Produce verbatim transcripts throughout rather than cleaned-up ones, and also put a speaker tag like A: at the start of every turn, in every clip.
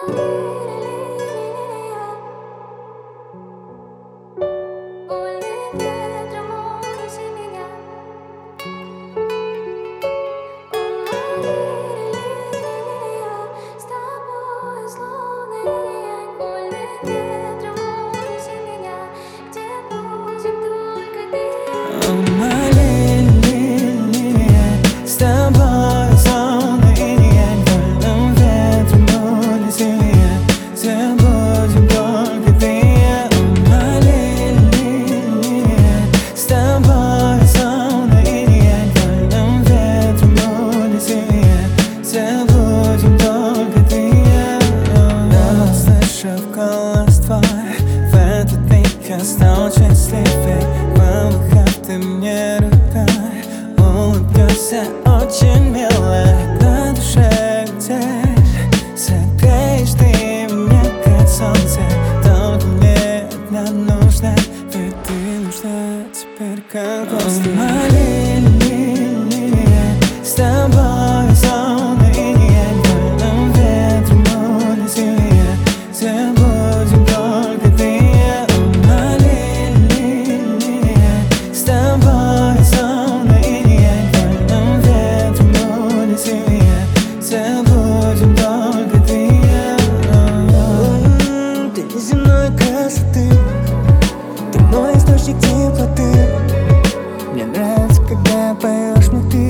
A: Я стал счастливее, помахав ты мне рукой. Улыбнешься очень мило, на душе где согреешь ты меня, как солнце. Только мне одна нужна, ведь ты нужна теперь как воздух. Моя лилия, с тобой солнце и я вольным ветром улетим. Все будем только ты. Ты мой источник теплоты. Мне нравится, когда поешь мне ты.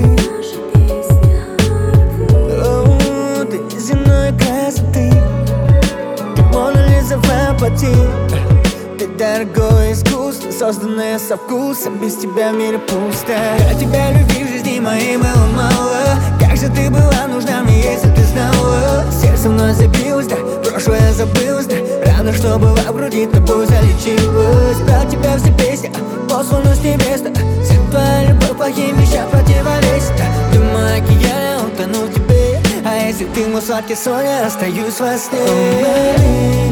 A: О, ты неземной красоты. Ты Мона Лиза воплоти. Ты дорогое искусство, созданное со вкусом. Без тебя в мире пусто. Я тебя любви в жизни моей было мало. Как же ты была нужна мне, если ты знала. Сердце вновь забилось, да, прошлое забылось, да. Рано, что была в груди, тобой залечилась. Про тебя все песни, посланы с небес, да. Вся твоя любовь плохим вещам противовесит, да. Ты мой океан, утону в тебе. А если ты мой сладкий сон, я остаюсь во сне.